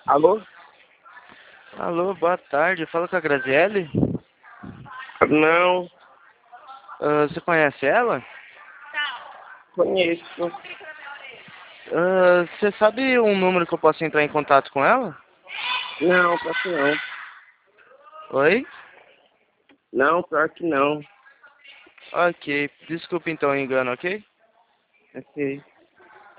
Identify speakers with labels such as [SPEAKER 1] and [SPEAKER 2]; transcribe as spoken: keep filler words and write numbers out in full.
[SPEAKER 1] Alô?
[SPEAKER 2] Alô, boa tarde. Fala com a Graziele?
[SPEAKER 1] Não,
[SPEAKER 2] Ah, você conhece ela?
[SPEAKER 1] conheço.
[SPEAKER 2] Ah, você sabe um número que eu posso entrar em contato com ela?
[SPEAKER 1] Não, pior que não.
[SPEAKER 2] Oi?
[SPEAKER 1] Não, pior que não.
[SPEAKER 2] Ok. Desculpa então o engano, ok?
[SPEAKER 1] Ok.